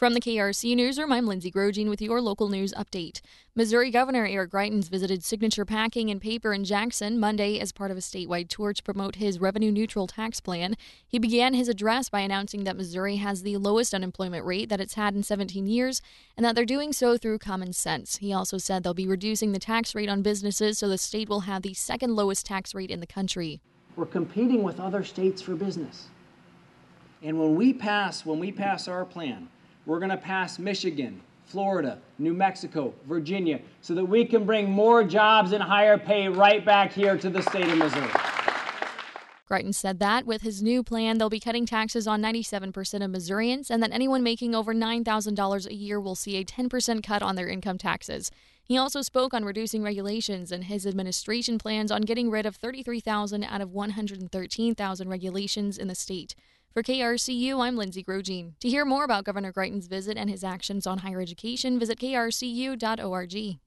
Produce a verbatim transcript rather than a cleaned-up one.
From the K R C Newsroom, I'm Lindsay Grosjean with your local news update. Missouri Governor Eric Greitens visited Signature Packing and Paper in Jackson Monday as part of a statewide tour to promote his revenue-neutral tax plan. He began his address by announcing that Missouri has the lowest unemployment rate that it's had in seventeen years, and that they're doing so through common sense. He also said they'll be reducing the tax rate on businesses so the state will have the second lowest tax rate in the country. We're competing with other states for business. And when we pass, when we pass our plan, we're going to pass Michigan, Florida, New Mexico, Virginia, so that we can bring more jobs and higher pay right back here to the state of Missouri. Greitens said that with his new plan, they'll be cutting taxes on ninety-seven percent of Missourians, and that anyone making over nine thousand dollars a year will see a ten percent cut on their income taxes. He also spoke on reducing regulations and his administration plans on getting rid of thirty-three thousand out of one hundred thirteen thousand regulations in the state. For K R C U, I'm Lindsay Grosjean. To hear more about Governor Greitens' visit and his actions on higher education, visit K R C U dot org.